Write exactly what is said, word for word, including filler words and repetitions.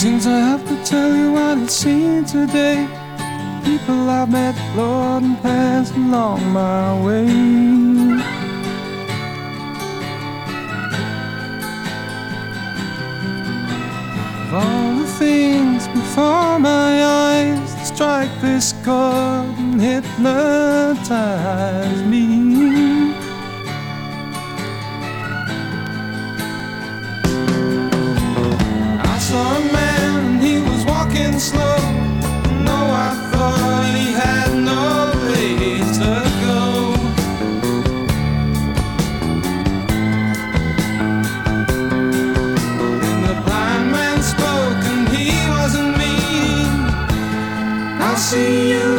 Since I have to tell you what I've seen today, people I've met, Lord, and passed along my way. Of all the things before my eyes that strike this chord and hypnotize me, I saw a man and he was walking slow. No, I thought he had no place to go. And the blind man spoke and he wasn't mean. I'll see you